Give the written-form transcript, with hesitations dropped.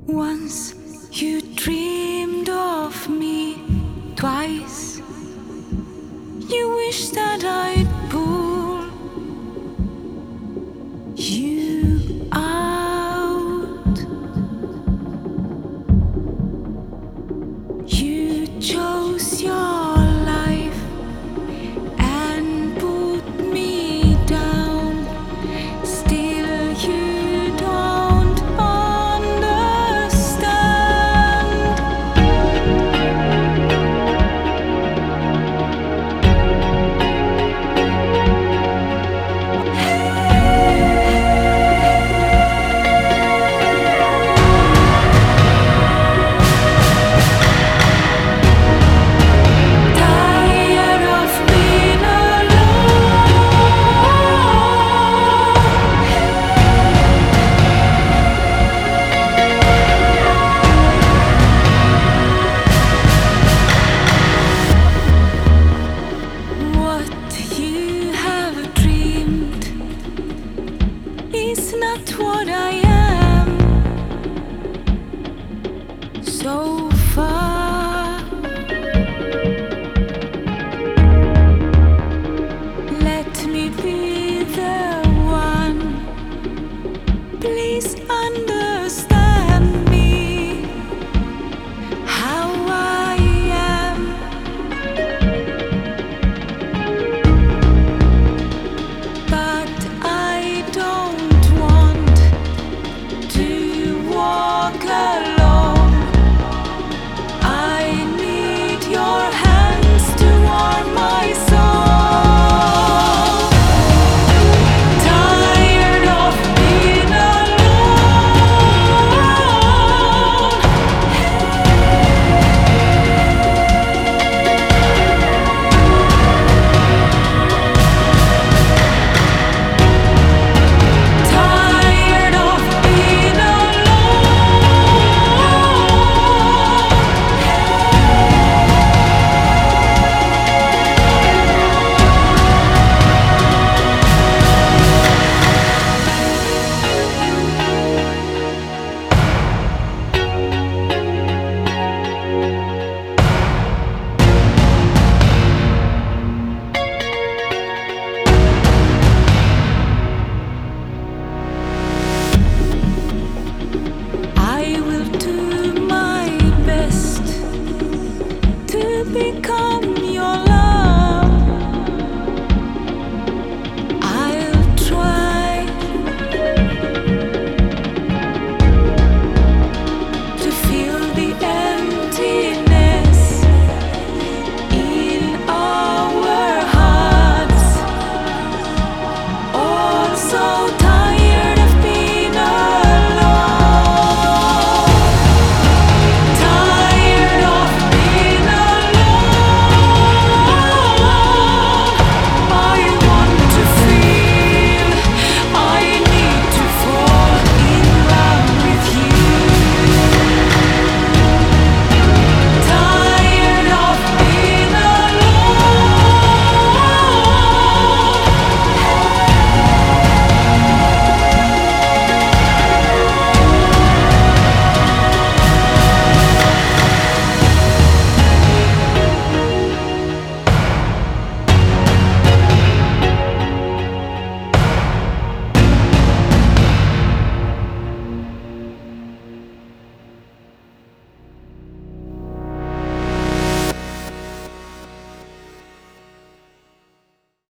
Once you dreamed of me, twice you wish that I'd pull you out. You chose your life and put me down. Still you don't understand. Tired of being alone. What you have dreamed is not what I am. So far, let me be the one. Please understand me, how I am. But I don't want to walk